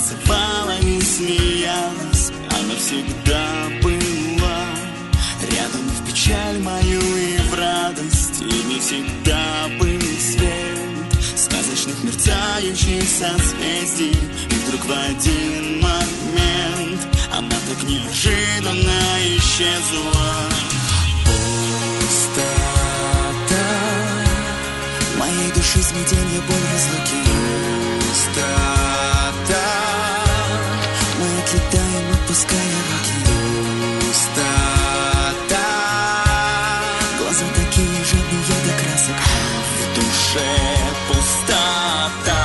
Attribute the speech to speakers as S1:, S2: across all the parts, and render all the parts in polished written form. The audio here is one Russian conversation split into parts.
S1: танцевала и смеялась. Она всегда была рядом в печаль мою и в радость. И не всегда был свет сказочных мерцающих созвездий. И вдруг в один момент она так неожиданно исчезла. Пустота моей души, смятенье, боль, разлуки. Пустота мы отлетаем, отпуская руки. Пустота глаза такие жадные до красок, а в душе пустота.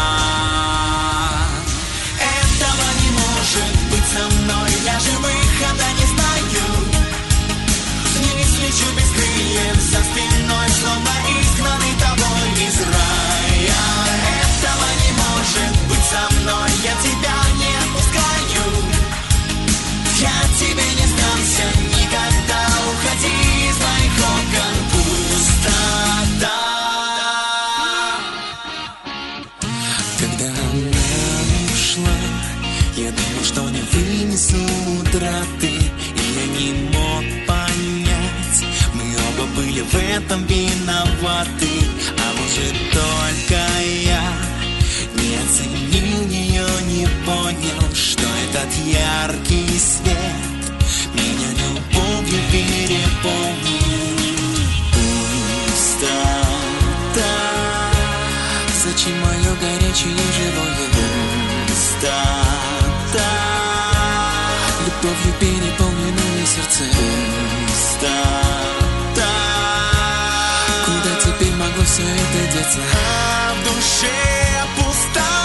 S1: Этого не может быть со мной, я же выхода не знаю. В небе свечу без крыльев за спиной, словно изгнанный тобой из рая. Этого не может быть со мной, я тебя не отпускаю. Я тебе не сдамся никогда, уходи из моих окон. Пустота. Когда она ушла, я думал, что не вынесу утраты, и я не мог понять, мы оба были в этом виноваты. А может, только я не оценил ее, не понял, что этот яркий свет меня любовью переполнил. Пустота, зачем мое горячее живое? Пустота, любовью переполненное сердце. Пустота, куда теперь могло все это деться? А в душе пустота.